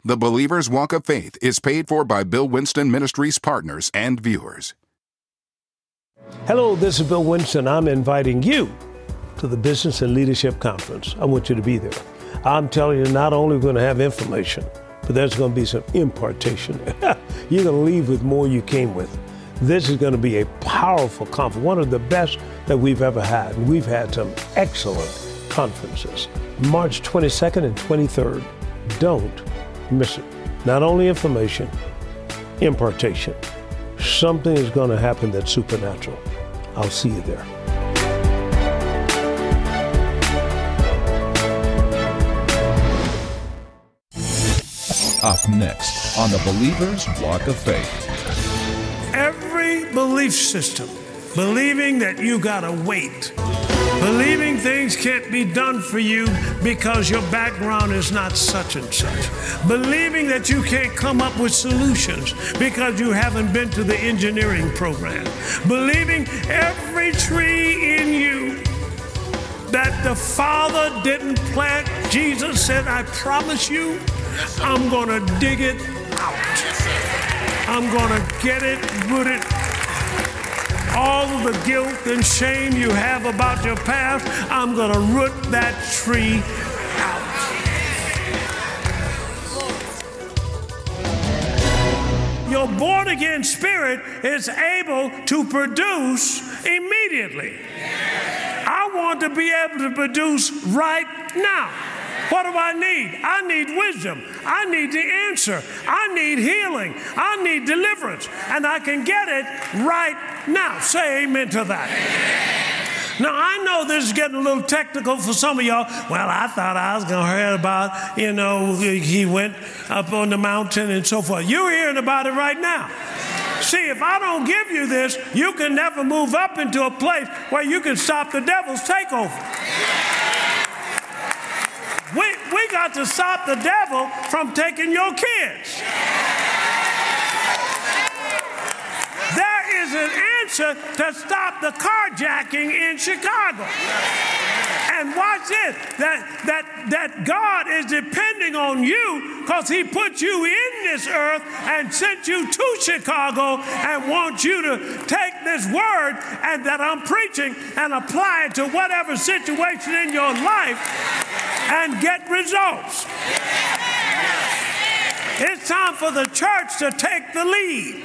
The Believer's Walk of Faith is paid for by Bill Winston Ministries partners and viewers. Hello, this is Bill Winston. I'm inviting you to the Business and Leadership Conference. I want you to be there. I'm telling you, not only are we going to have information, but there's going to be some impartation. You're going to leave with more you came with. This is going to be a powerful conference, one of the best that we've ever had. And we've had some excellent conferences. March 22nd and 23rd. Don't miss it. Not only information, impartation. Something is going to happen that's supernatural. I'll see you there. Up next on the Believer's Walk of Faith. Every belief system, believing that you gotta wait, believing things can't be done for you because your background is not such and such, believing that you can't come up with solutions because you haven't been to the engineering program, believing every tree in you that the Father didn't plant. Jesus said, I promise you, I'm gonna dig it out. I'm gonna get it, root it. All of the guilt and shame you have about your past, I'm gonna root that tree out. Your born again spirit is able to produce immediately. I want to be able to produce right now. What do I need? I need wisdom. I need the answer. I need healing. I need deliverance. And I can get it right now. Say amen to that. Now, I know this is getting a little technical for some of y'all. Well, I thought I was going to hear about, he went up on the mountain and so forth. You're hearing about it right now. See, if I don't give you this, you can never move up into a place where you can stop the devil's takeover. We got to stop the devil from taking your kids. There is an answer to stop the carjacking in Chicago. And watch this, that God is depending on you because he put you in this earth and sent you to Chicago and wants you to take this word and that I'm preaching and apply it to whatever situation in your life and get results. It's time for the church to take the lead.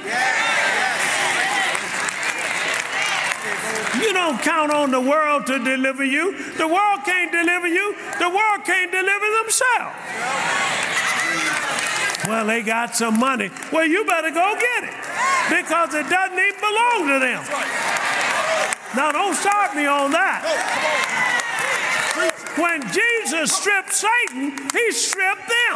You don't count on the world to deliver you. The world can't deliver you. The world can't deliver themselves. Well, they got some money. Well, you better go get it because it doesn't even belong to them. Now, don't start me on that. When Jesus stripped Satan, he stripped them.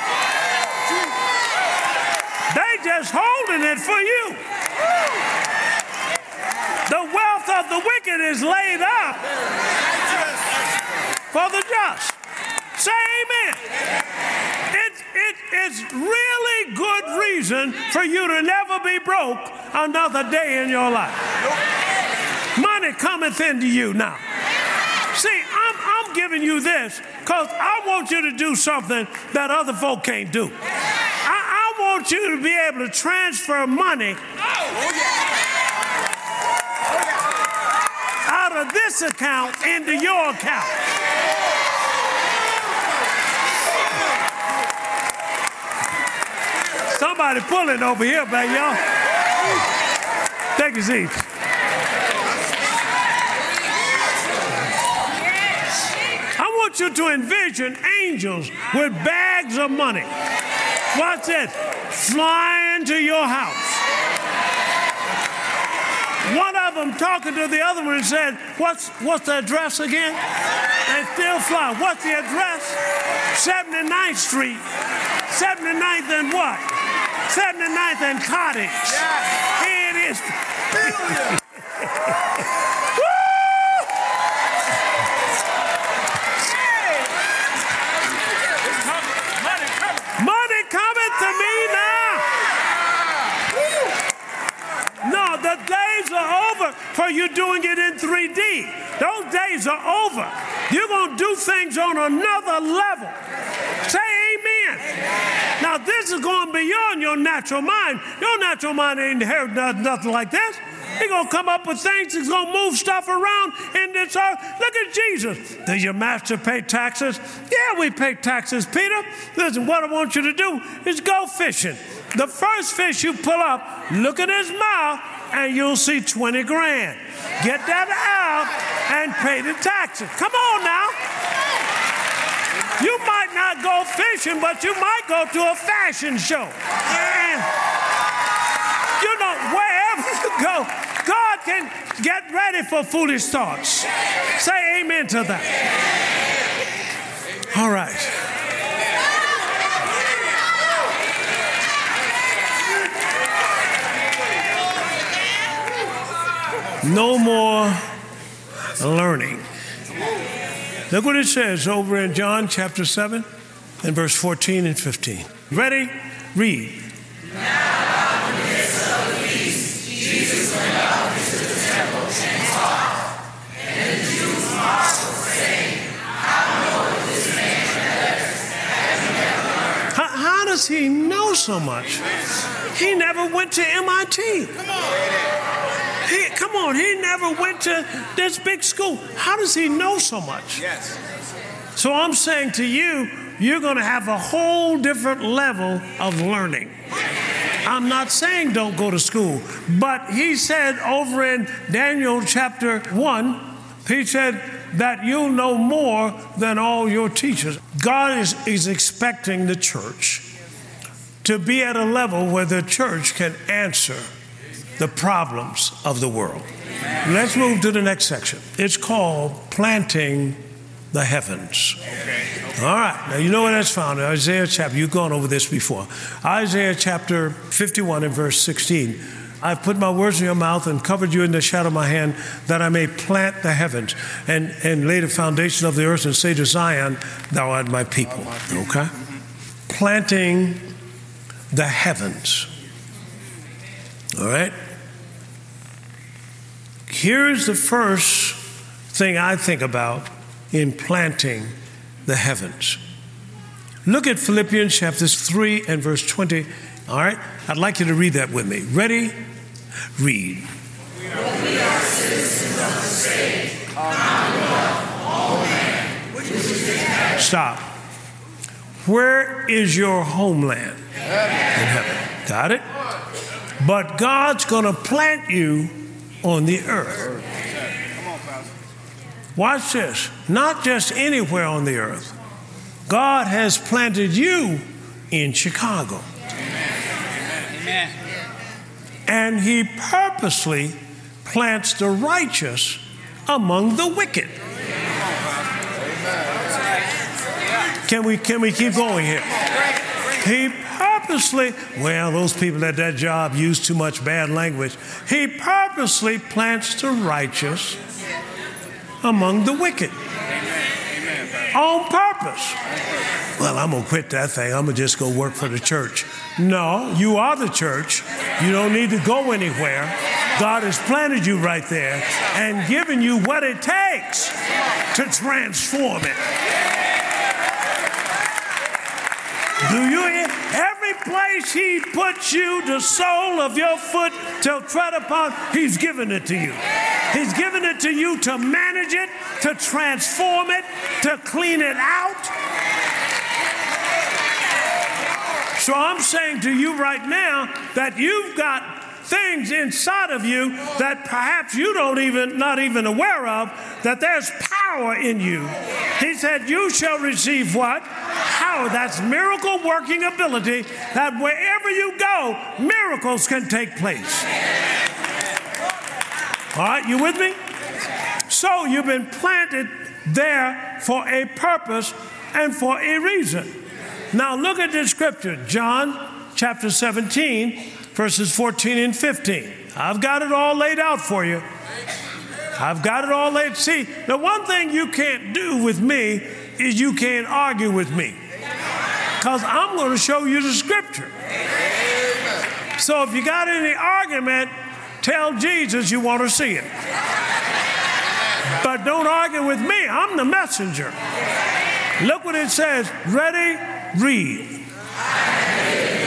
They just holding it for you. The wealth of the wicked is laid up for the just. Say amen. It's really good reason for you to never be broke another day in your life. Money cometh into you now. See, I'm giving you this because I want you to do something that other folk can't do. I want you to be able to transfer money out of this account into your account. Somebody pulling over here, baby, y'all. Take a seat. I want you to envision angels with bags of money. Watch this. Flying to your house. One of them talking to the other one and said, what's the address again? They still fly. What's the address? 79th Street. 79th and what? 79th and Cottage. Here it is. Money coming to me now. No, the days are over for you doing it in 3D. Those days are over. You're going to do things on another level. Say amen. Now, this is going beyond your natural mind. Your natural mind ain't heard nothing like this. He's going to come up with things. He's going to move stuff around in this earth. Look at Jesus. Does your master pay taxes? Yeah, we pay taxes, Peter. Listen, what I want you to do is go fishing. The first fish you pull up, look at his mouth, and you'll see 20 grand. Get that out and pay the taxes. Come on now. You might not go fishing, but you might go to a fashion show. And you know, wherever you go, God can get ready for foolish thoughts. Say amen to that. All right. No more learning. Look what it says over in John chapter 7 and verse 14 and 15. Ready? Read. Now out of the midst of the feast, Jesus went up into the temple and taught. And the Jews marveled, saying, how knoweth this man letters? Has he never learned? How does he know so much? He never went to MIT. Come on, he never went to this big school. How does he know so much? Yes. So I'm saying to you, you're going to have a whole different level of learning. I'm not saying don't go to school, but he said over in Daniel chapter 1, he said that you'll know more than all your teachers. God is expecting the church to be at a level where the church can answer the problems of the world. Let's move to the next section. It's called planting the heavens. All right. Now, you know where that's found. Isaiah chapter, you've gone over this before. Isaiah chapter 51 and verse 16. I've put my words in your mouth and covered you in the shadow of my hand, that I may plant the heavens and lay the foundation of the earth and say to Zion, thou art my people. Okay? Planting the heavens. All right? Here's the first thing I think about in planting the heavens. Look at Philippians chapter 3 and verse 20. All right? I'd like you to read that with me. Ready? Read. We are citizens of the same commonwealth of all men, which is in heaven. Stop. Where is your homeland? In heaven. Got it? But God's going to plant you on the earth. Watch this. Not just anywhere on the earth. God has planted you in Chicago. Amen. And he purposely plants the righteous among the wicked. Can we keep going here? He purposely, well, those people at that job use too much bad language. He purposely plants the righteous among the wicked. On purpose. Well, I'm going to quit that thing. I'm going to just go work for the church. No, you are the church. You don't need to go anywhere. God has planted you right there and given you what it takes to transform it. Do you hear? Every place he puts you, the sole of your foot to tread upon, he's given it to you. He's given it to you to manage it, to transform it, to clean it out. So I'm saying to you right now that you've got things inside of you that perhaps you not even aware of, that there's power in you. He said, you shall receive what? Power. That's miracle working ability, that wherever you go, miracles can take place. All right, you with me? So you've been planted there for a purpose and for a reason. Now look at this scripture, John chapter 17, verses 14 and 15. I've got it all laid out for you. I've got it all laid. See, the one thing you can't do with me is you can't argue with me, because I'm going to show you the scripture. So if you got any argument, tell Jesus you want to see it. But don't argue with me. I'm the messenger. Look what it says. Ready? Read.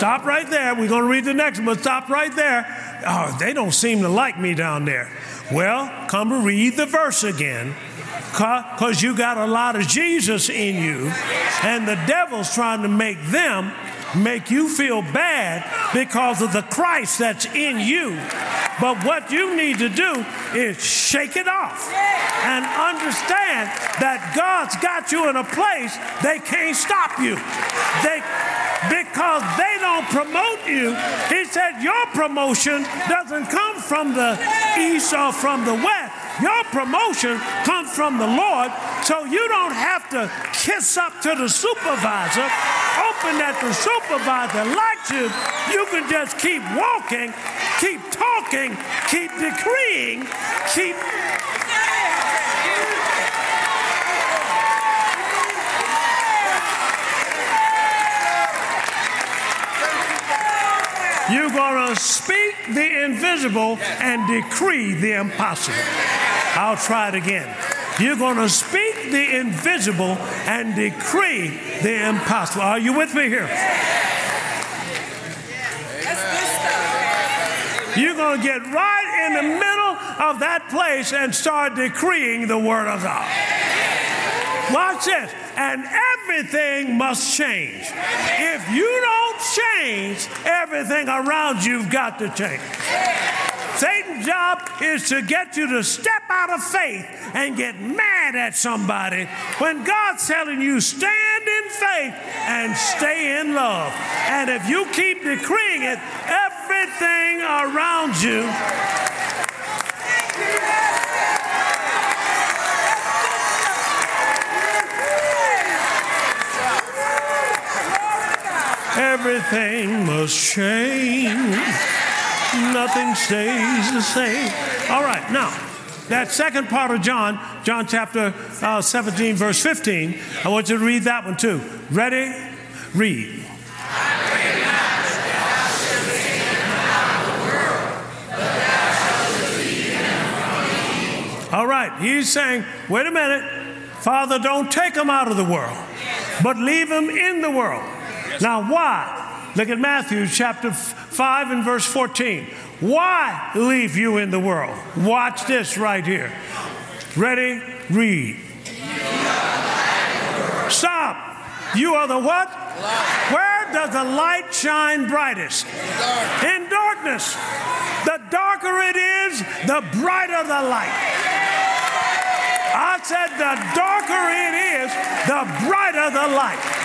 Stop right there. We're going to read the next one, but stop right there. Oh, they don't seem to like me down there. Well, come to read the verse again, because you got a lot of Jesus in you, and the devil's trying to make you feel bad because of the Christ that's in you. But what you need to do is shake it off and understand that God's got you in a place they can't stop you. Because they don't promote you. He said your promotion doesn't come from the east or from the west. Your promotion comes from the Lord, so you don't have to kiss up to the supervisor, hoping that the supervisor likes you. You can just keep walking, keep talking, keep decreeing, keep... You're going to speak the invisible and decree the impossible. I'll try it again. You're going to speak the invisible and decree the impossible. Are you with me here? You're going to get right in the middle of that place and start decreeing the Word of God. Watch this. And everything must change. If you don't change, everything around you've got to change. Satan's job is to get you to step out of faith and get mad at somebody when God's telling you stand in faith and stay in love. And if you keep decreeing it, everything around you everything must change. Nothing stays the same. All right, now, that second part of John chapter 17, verse 15, I want you to read that one too. Ready? Read. All right, he's saying, wait a minute, Father, don't take them out of the world, but leave them in the world. Now, why? Look at Matthew chapter 5 and verse 14. Why leave you in the world? Watch this right here. Ready? Read. Stop. You are the what? Where does the light shine brightest? In darkness. The darker it is, the brighter the light. I said the darker it is, the brighter the light.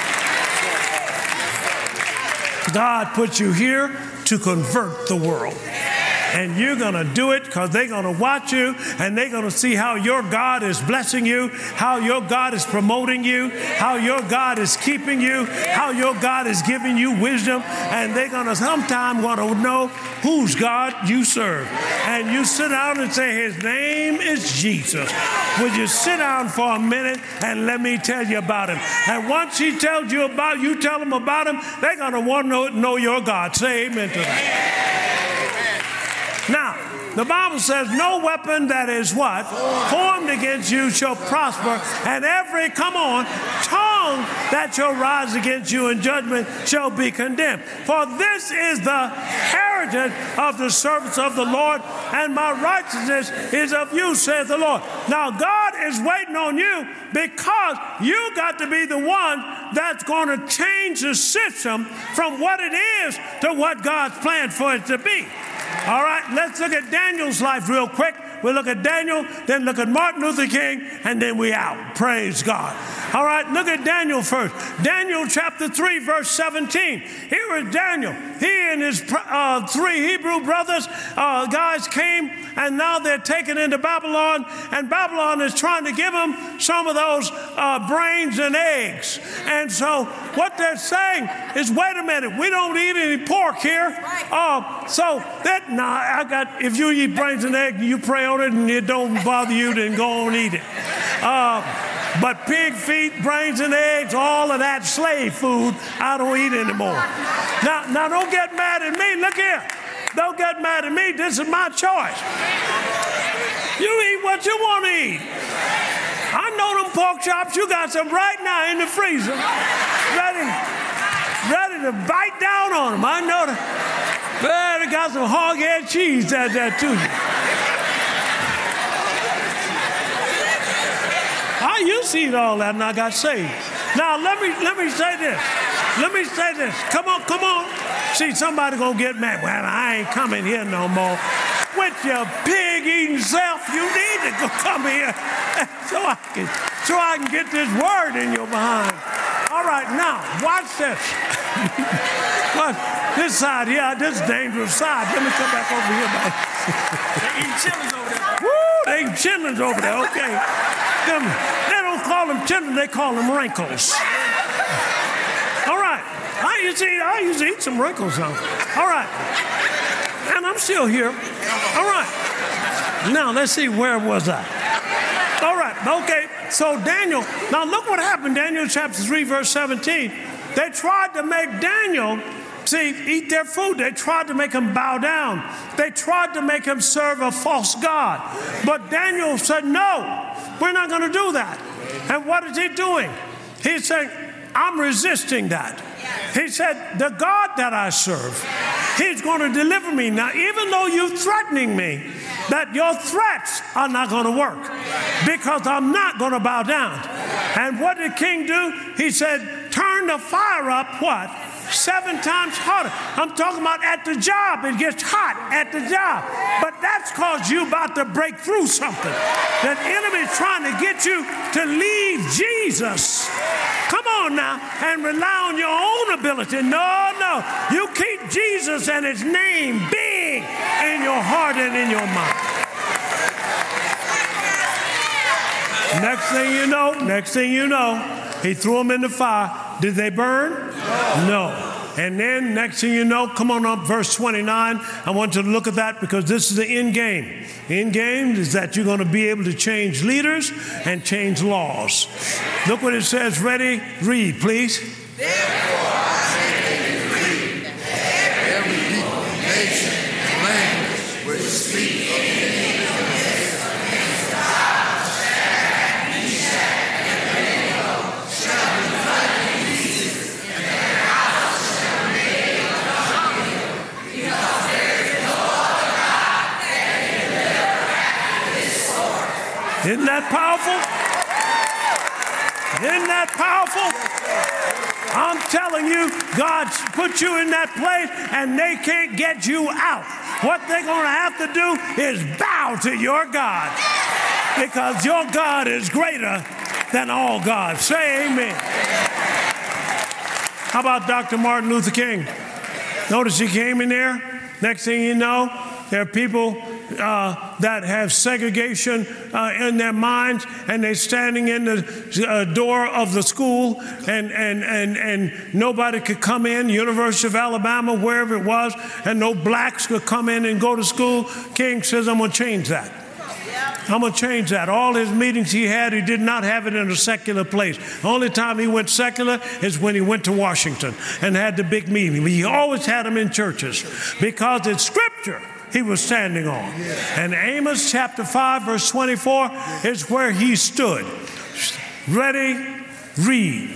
God put you here to convert the world. And you're going to do it because they're going to watch you and they're going to see how your God is blessing you, how your God is promoting you, how your God is keeping you, how your God is giving you wisdom. And they're going to sometime want to know whose God you serve. And you sit down and say, his name is Jesus. Would you sit down for a minute and let me tell you about him? And once he tells you about, you tell them about him, they're going to want to know your God. Say amen to that. Now, the Bible says no weapon that is what? Formed against you shall prosper, and every, tongue that shall rise against you in judgment shall be condemned. For this is the heritage of the servants of the Lord, and my righteousness is of you, saith the Lord. Now, God is waiting on you because you got to be the one that's going to change the system from what it is to what God's planned for it to be. All right, let's look at Daniel's life real quick. We'll look at Daniel, then look at Martin Luther King, and then we out. Praise God. All right, look at Daniel first. Daniel chapter 3, verse 17. Here is Daniel. He and his 3 Hebrew brothers, guys came, and now they're taken into Babylon, and Babylon is trying to give them some of those brains and eggs. And so what they're saying is, wait a minute, we don't eat any pork here. If you eat brains and eggs, you pray on it and it don't bother you, then go on and eat it. But pig feet, brains and eggs, all of that slave food, I don't eat anymore. Now don't get mad at me. Look here. Don't get mad at me. This is my choice. You eat what you want to eat. I know them pork chops. You got some right now in the freezer. Ready? ready to bite down on them. I know that. Man, they got some hog-head cheese out there to you. I used to eat all that and I got saved. Now, let me say this. Let me say this. Come on. See, somebody gonna get mad. Well, I ain't coming here no more. With your pig-eating self, you need to go come here so I can get this word in your behind. All right, now, watch this. This side here, this dangerous side. Let me come back over here. They eat chitlins over there. Woo, they eat chitlins over there, okay. They don't call them chitlins, they call them wrinkles. All right, I used to eat some wrinkles on. All right, and I'm still here. All right, now let's see, where was I? All right, okay, so Daniel, now look what happened, Daniel chapter 3, verse 17. They tried to make Daniel, eat their food. They tried to make him bow down. They tried to make him serve a false god. But Daniel said, no, we're not going to do that. And what is he doing? He's saying, I'm resisting that. He said, the God that I serve, he's going to deliver me. Now, even though you're threatening me, that your threats are not going to work because I'm not going to bow down. And what did king do? He said, turn the fire up, what? 7 times hotter. I'm talking about at the job. It gets hot at the job. But that's because you're about to break through something. The enemy's trying to get you to leave Jesus. Come on now and rely on your own ability. No. You keep Jesus and his name big in your heart and in your mind. Next thing you know, he threw them in the fire. Did they burn? No. And then next thing you know, come on up, verse 29. I want you to look at that because this is the end game. The end game is that you're going to be able to change leaders and change laws. Look what it says. Ready? Read, please. Therefore, I decree that every people, nation, and language which speak of the name of the against God, Shadrach, Meshach, and Abednego shall be cut in pieces, and their house shall be made a dunghill, because there is no other God that can deliver after this sort. Isn't that powerful? Isn't that powerful? I'm telling you, God put you in that place and they can't get you out. What they're going to have to do is bow to your God because your God is greater than all gods. Say amen. How about Dr. Martin Luther King? Notice he came in there. Next thing you know, there are people that have segregation in their minds, and they're standing in the door of the school, and nobody could come in, University of Alabama, wherever it was, and no blacks could come in and go to school. King says, I'm going to change that. I'm going to change that. All his meetings he did not have it in a secular place. The only time he went secular is when he went to Washington and had the big meeting. He always had them in churches because it's Scripture he was standing on. And Amos chapter 5, verse 24 is where he stood. Ready? Read.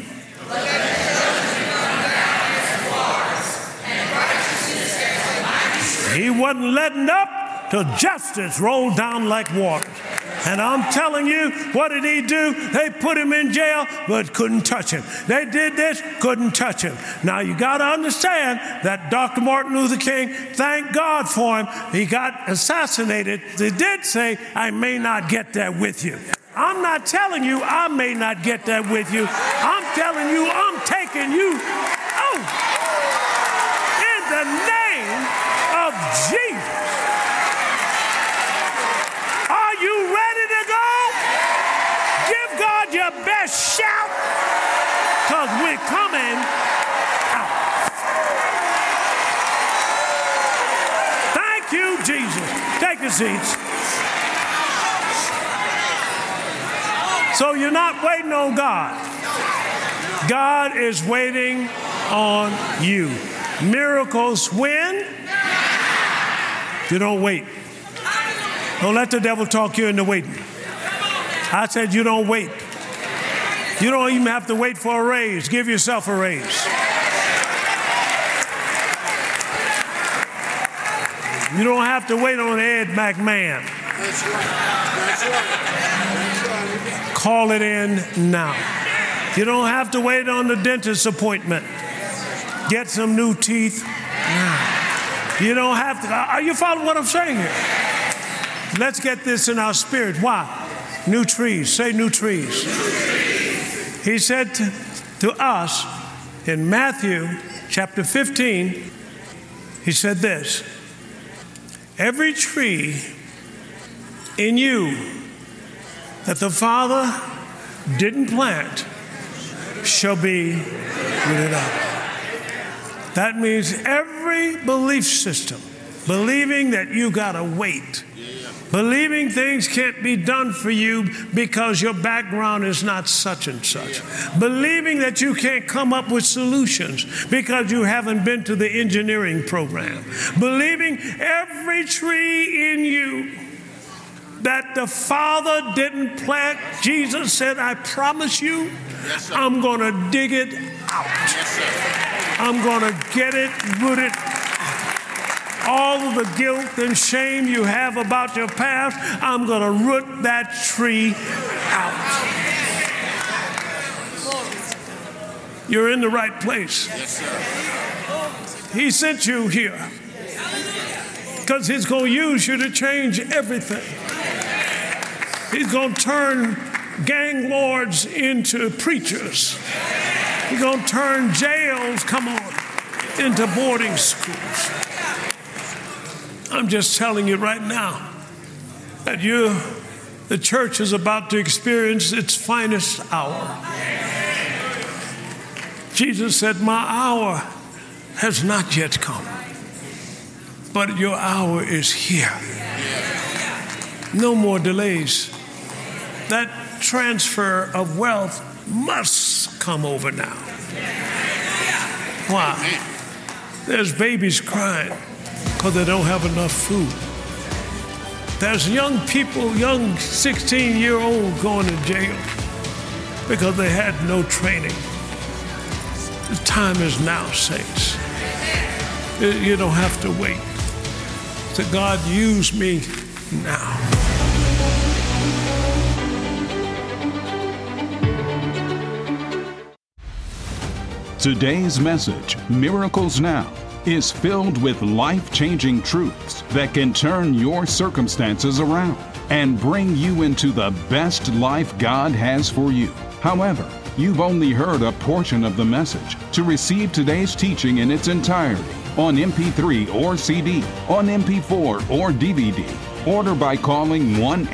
He wasn't letting up till justice rolled down like water. And I'm telling you, what did he do? They put him in jail, but couldn't touch him. They did this, couldn't touch him. Now, you got to understand that Dr. Martin Luther King, thank God for him, he got assassinated. They did say, I may not get there with you. I'm not telling you I may not get there with you. I'm telling you I'm taking you out in the name of Jesus. Are you ready to go? Give God your best shout, because we're coming out. Thank you, Jesus. Take your seats. So you're not waiting on God. God is waiting on you. Miracles when? You don't wait. Don't let the devil talk you into waiting. I said you don't wait. You don't even have to wait for a raise. Give yourself a raise. You don't have to wait on Ed McMahon. That's right. That's right. Call it in now. You don't have to wait on the dentist appointment. Get some new teeth now. You don't have to. Are you following what I'm saying here? Let's get this in our spirit. Why? New trees. Say new trees. He said to us in Matthew chapter 15, he said this: every tree in you that the Father didn't plant shall be rooted up. That means every belief system, believing that you gotta wait, believing things can't be done for you because your background is not such and such, believing that you can't come up with solutions because you haven't been to the engineering program, believing every tree in you that the Father didn't plant. Jesus said, I promise you, I'm going to dig it out. I'm going to get it rooted out. All of the guilt and shame you have about your past, I'm going to root that tree out. You're in the right place. He sent you here because he's going to use you to change everything. He's going to turn gang lords into preachers. He's going to turn jails, come on, into boarding schools. I'm just telling you right now that the church is about to experience its finest hour. Jesus said, my hour has not yet come, but your hour is here. No more delays. That transfer of wealth must come over now. Why? There's babies crying because they don't have enough food. There's young people, young 16-year-olds going to jail because they had no training. The time is now, saints. You don't have to wait. So God, use me now. Today's message, Miracles Now, is filled with life-changing truths that can turn your circumstances around and bring you into the best life God has for you. However, you've only heard a portion of the message. To receive today's teaching in its entirety, on MP3 or CD, on MP4 or DVD, order by calling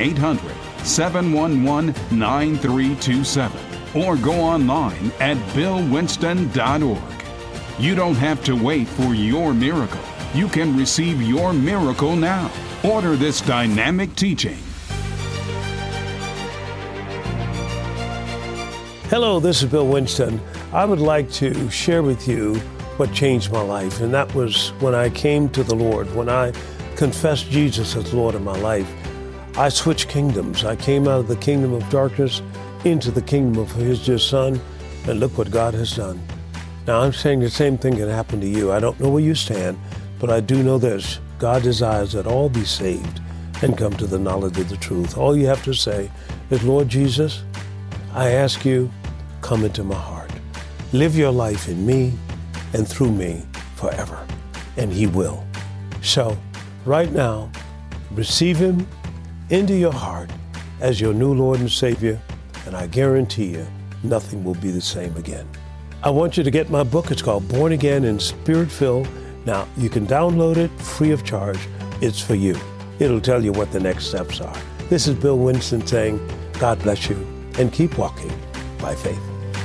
1-800-711-9327 or go online at billwinston.org. You don't have to wait for your miracle. You can receive your miracle now. Order this dynamic teaching. Hello, this is Bill Winston. I would like to share with you what changed my life, and that was when I came to the Lord. When I confessed Jesus as Lord of my life, I switched kingdoms. I came out of the kingdom of darkness into the kingdom of His dear Son, and look what God has done. Now, I'm saying the same thing can happen to you. I don't know where you stand, but I do know this. God desires that all be saved and come to the knowledge of the truth. All you have to say is, Lord Jesus, I ask you, come into my heart. Live your life in me and through me forever. And He will. So, right now, receive Him into your heart as your new Lord and Savior, and I guarantee you, nothing will be the same again. I want you to get my book. It's called Born Again and Spirit-Filled. Now, you can download it free of charge. It's for you. It'll tell you what the next steps are. This is Bill Winston saying, God bless you, and keep walking by faith.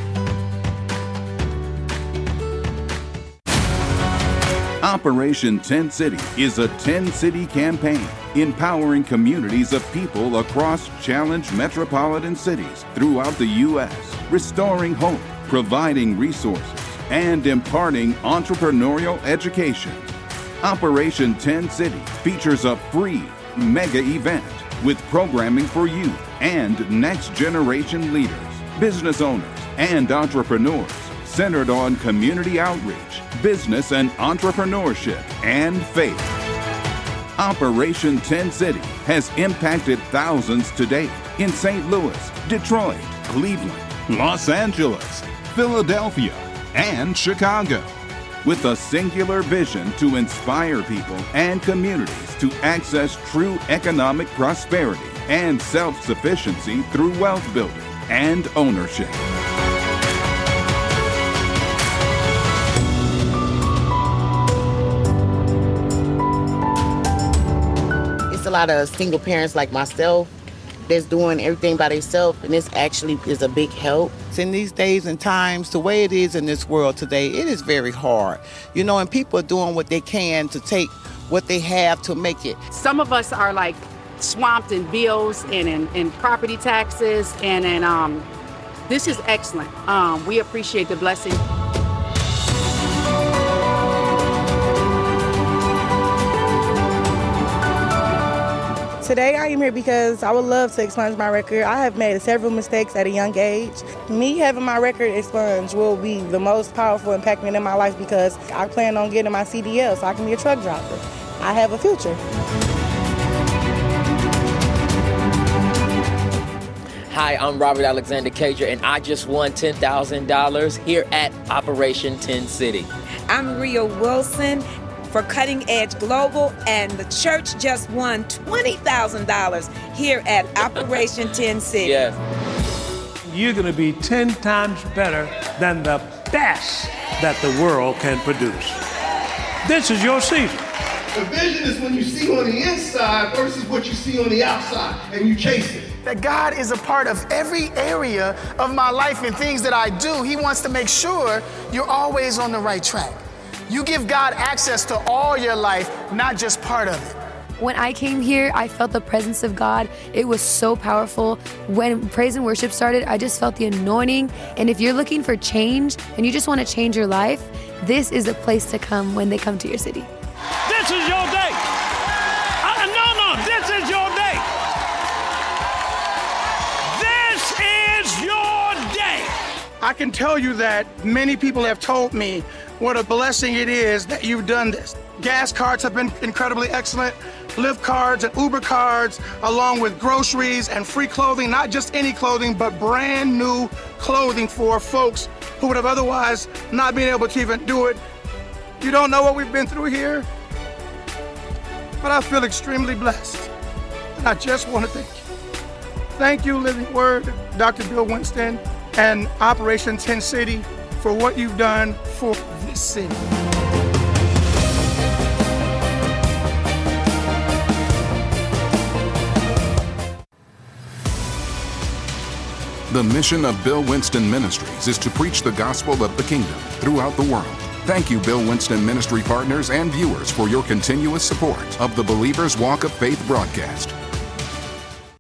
Operation Tent City is a 10-city campaign empowering communities of people across challenged metropolitan cities throughout the U.S., restoring hope, providing resources, and imparting entrepreneurial education. Operation Tent City features a free mega event with programming for youth and next-generation leaders, business owners, and entrepreneurs centered on community outreach, business and entrepreneurship, and faith. Operation 10 City has impacted thousands to date in St. Louis, Detroit, Cleveland, Los Angeles, Philadelphia, and Chicago, with a singular vision to inspire people and communities to access true economic prosperity and self-sufficiency through wealth building and ownership. It's a lot of single parents like myself that's doing everything by themselves, and this actually is a big help. In these days and times, the way it is in this world today, it is very hard. And people are doing what they can to take what they have to make it. Some of us are like swamped in bills and in property taxes, and this is excellent. We appreciate the blessing. Today I am here because I would love to expunge my record. I have made several mistakes at a young age. Me having my record expunged will be the most powerful impact in my life because I plan on getting my CDL so I can be a truck driver. I have a future. Hi, I'm Robert Alexander Cager, and I just won $10,000 here at Operation 10 City. I'm Maria Wilson for Cutting Edge Global, and the church just won $20,000 here at Operation 10 City. Yes. You're going to be 10 times better than the best that the world can produce. This is your season. The vision is when you see on the inside versus what you see on the outside, and you chase it. That God is a part of every area of my life and things that I do. He wants to make sure you're always on the right track. You give God access to all your life, not just part of it. When I came here, I felt the presence of God. It was so powerful. When praise and worship started, I just felt the anointing. And if you're looking for change and you just want to change your life, this is a place to come when they come to your city. This is your day. This is your day. This is your day. I can tell you that many people have told me what a blessing it is that you've done this. Gas cards have been incredibly excellent. Lyft cards and Uber cards, along with groceries and free clothing, not just any clothing, but brand new clothing for folks who would have otherwise not been able to even do it. You don't know what we've been through here, but I feel extremely blessed. And I just want to thank you. Thank you, Living Word, Dr. Bill Winston, and Operation 10 City for what you've done for this city. The mission of Bill Winston Ministries is to preach the gospel of the kingdom throughout the world. Thank you, Bill Winston Ministry partners and viewers, for your continuous support of the Believer's Walk of Faith broadcast.